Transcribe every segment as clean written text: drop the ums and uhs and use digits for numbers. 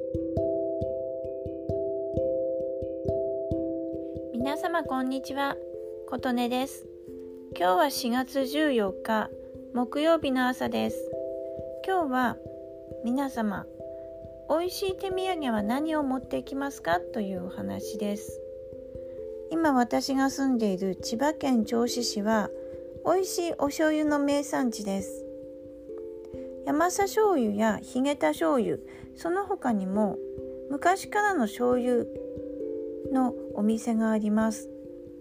皆様こんにちは、琴音です。今日は4月14日木曜日の朝です。今日は皆様、美味しい手土産は何を持っていきますかというお話です。今私が住んでいる千葉県銚子市は美味しいお醤油の名産地です。山佐醤油やヒゲタ醤油、その他にも昔からの醤油のお店があります。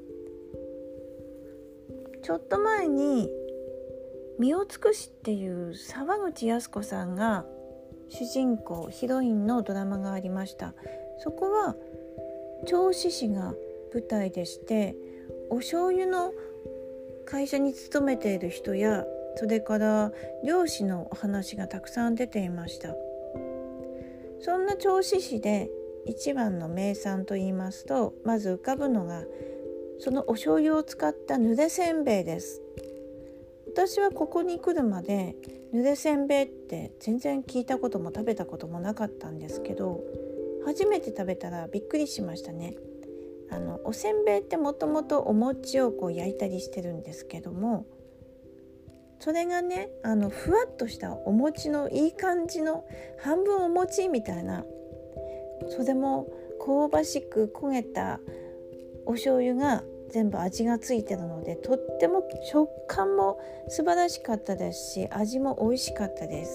ちょっと前に身を尽くしっていう沢口靖子さんが主人公ヒロインのドラマがありました。そこは銚子市が舞台でして、お醤油の会社に勤めている人や、それから漁師のお話がたくさん出ていました。そんな銚子市で一番の名産と言いますと、まず浮かぶのがそのお醤油を使った濡れせんべいです。私はここに来るまで濡れせんべいって全然聞いたことも食べたこともなかったんですけど、初めて食べたらびっくりしましたね。おせんべいってもともとお餅を焼いたりしてるんですけども、それがね、ふわっとしたお餅のいい感じの半分お餅みたいな、それも香ばしく焦げたお醤油が全部味がついてるので、とっても食感も素晴らしかったですし、味も美味しかったです。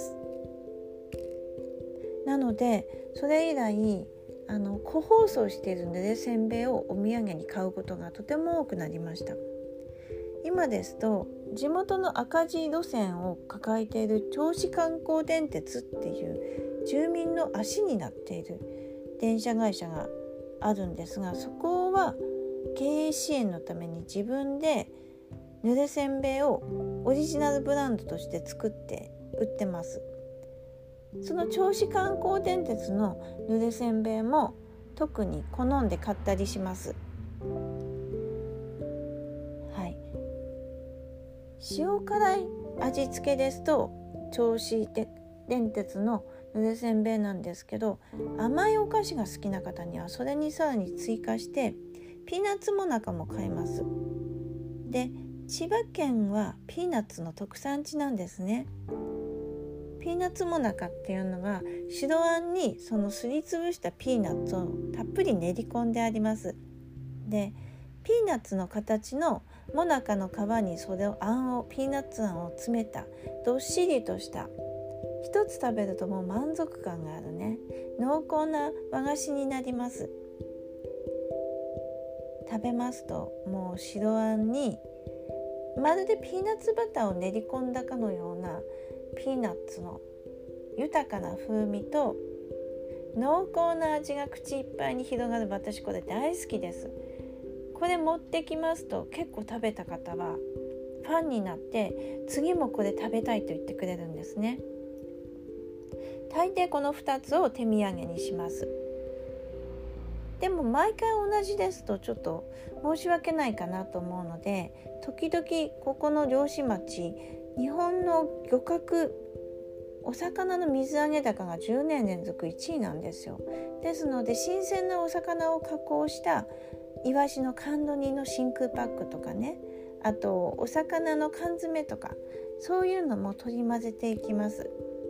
なのでそれ以来個包装している濡れせんべいをお土産に買うことがとても多くなりました。今ですと地元の赤字路線を抱えている銚子観光電鉄っていう住民の足になっている電車会社があるんですが、そこは経営支援のために自分で濡れせんべいをオリジナルブランドとして作って売ってます。その銚子観光電鉄の濡れせんべいも特に好んで買ったりします。はい、塩辛い味付けですと銚子電鉄の濡れせんべいなんですけど、甘いお菓子が好きな方にはそれにさらに追加してピーナッツもなかも買えます。で、千葉県はピーナッツの特産地なんですね。ピーナッツもなかっていうのは白あんにそのすりつぶしたピーナッツをたっぷり練り込んであります。で、ピーナッツの形のもなかの皮にそれをピーナッツあんを詰めたどっしりとした一つ食べるともう満足感があるね、濃厚な和菓子になります。食べますともう白あんにまるでピーナッツバターを練り込んだかのようなピーナッツの豊かな風味と濃厚な味が口いっぱいに広がる。私これ大好きです。これ持ってきますと結構食べた方はファンになって次もこれ食べたいと言ってくれるんですね。大抵この2つを手土産にします。でも毎回同じですとちょっと申し訳ないかなと思うので、時々ここの漁師町、日本の漁獲お魚の水揚げ高が10年連続1位なんですよ。ですので新鮮なお魚を加工したイワシの甘露煮の真空パックとかね、あとお魚の缶詰とか、そういうのも取り混ぜていきます。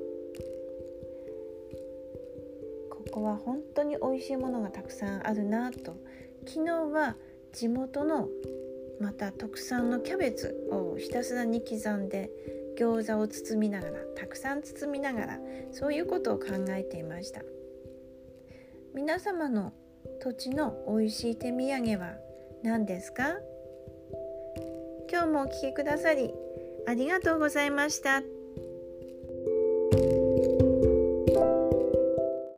ここは本当に美味しいものがたくさんあるなと。昨日は地元のまた特産のキャベツをひたすらに刻んで餃子を包みながら、たくさん包みながら、そういうことを考えていました。皆様の土地の美味しい手土産は何ですか？今日もお聞きくださりありがとうございました。